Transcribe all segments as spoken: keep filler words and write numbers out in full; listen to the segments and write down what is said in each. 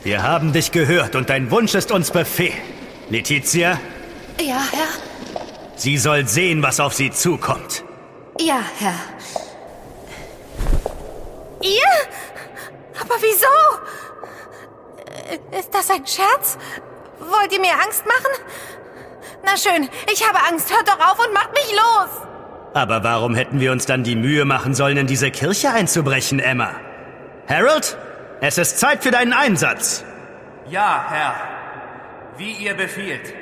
Wir haben dich gehört und dein Wunsch ist uns Befehl. Letizia? Ja, Herr. Sie soll sehen, was auf sie zukommt. Ja, Herr. Ihr? Aber wieso? Ist das ein Scherz? Wollt ihr mir Angst machen? Na schön, ich habe Angst. Hört doch auf und macht mich los. Aber warum hätten wir uns dann die Mühe machen sollen, in diese Kirche einzubrechen, Emma? Harold, es ist Zeit für deinen Einsatz. Ja, Herr. Wie ihr befiehlt.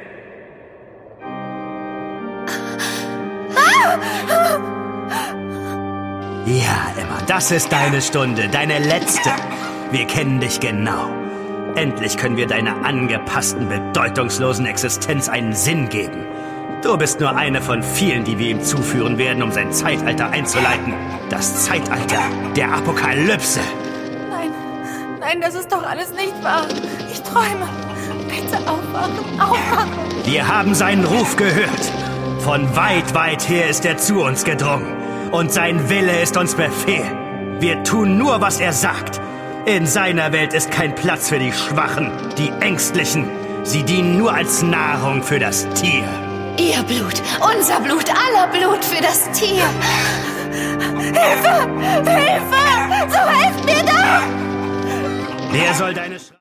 Ja, Emma, das ist deine Stunde, deine letzte. Wir kennen dich genau. Endlich können wir deiner angepassten, bedeutungslosen Existenz einen Sinn geben. Du bist nur eine von vielen, die wir ihm zuführen werden, um sein Zeitalter einzuleiten. Das Zeitalter der Apokalypse. Nein, nein, das ist doch alles nicht wahr. Ich träume. Bitte aufwachen, aufwachen. Wir haben seinen Ruf gehört. Von weit, weit her ist er zu uns gedrungen. Und sein Wille ist uns Befehl. Wir tun nur, was er sagt. In seiner Welt ist kein Platz für die Schwachen, die Ängstlichen. Sie dienen nur als Nahrung für das Tier. Ihr Blut, unser Blut, aller Blut für das Tier. Hilfe! Hilfe! So helft mir doch! Wer soll deine Sch